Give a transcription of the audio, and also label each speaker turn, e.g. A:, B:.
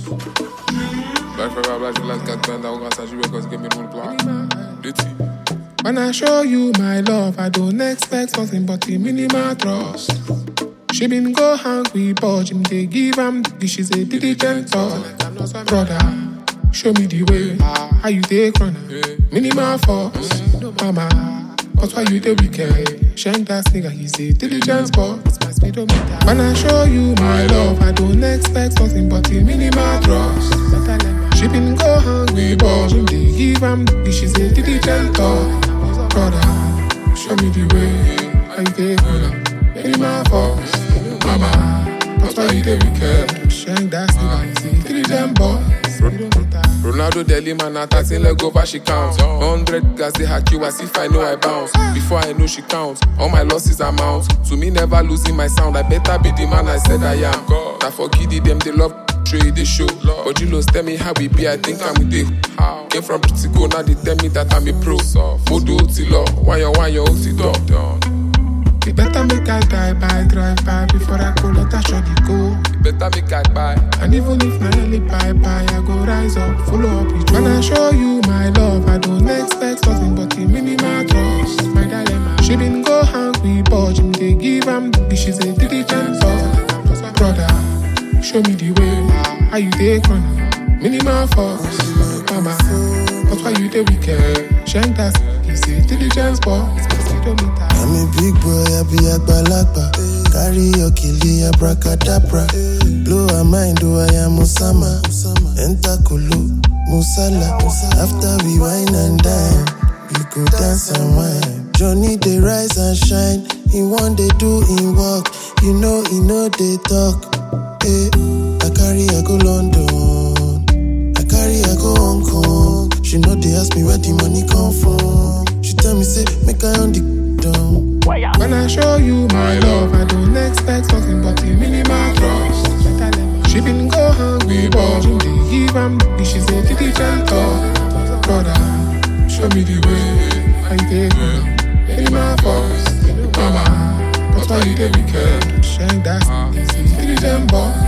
A: Black forever, black last got banned out grâce à jouer cause game me le plat. De ti.
B: When I show you my love, I don't expect something but the minimal trust. She been go hungry, but him they give am the she's a diligent talk. Brother, show me the way, how you take run. Minimal force, mama, but why you the wicked? Shank that nigga, he's a diligent boss. When I show you my love, I don't expect something but the minimal trust. She been go hungry, but him they give am the she's a diligent talk. Brother, show me the way, how you take run. Minimal force, mama, but why you the wicked? Shank that nigga, he's a diligent boss.
A: Ronaldo Deli man attacking leg over she counts 100 guys they hack you as if I know I bounce. Before I know she counts, all my losses amount to me never losing my sound. I better be the man I said I am. I forgive them, they love trade they show. But you tell me how we be, I think I'm with you. Came from pretty go, now they tell me that I'm a pro. Modo Otilo, why you Otilo?
B: You better make I die by drive by before I go let her shorty go.
A: Better make I buy.
B: And even if my only bye, I go rise up, follow up with you. When I show you my love, I don't expect something but the minimal trust. My dilemma, she been go hungry, but him they give am the she's a diligent talk. Brother, show me the way, how you take run. Minimal force, mama, but why you the wicked? Shank that, he's a diligent boss.
C: I'm a big boy, I be Agbalagba. Carry your killie, abracadabra. Blow a mind, I am Osama. Enter Kulu, Musala. After we wine and dine, we go dance and wine. Johnny, they rise and shine. He want they do in work. You know, they talk. Hey, I carry, I go London. I carry, I go Hong Kong. She know they ask me where the money come from. She tell me, say, make I on the down.
B: When I show you my love, I don't expect something but the minimal trust. She been go hungry, but him they give am the she's a diligent talk. Brother, show me the way, how you take run. Minimal force, mama, but why you the wicked? Shank that, he's a diligent boss.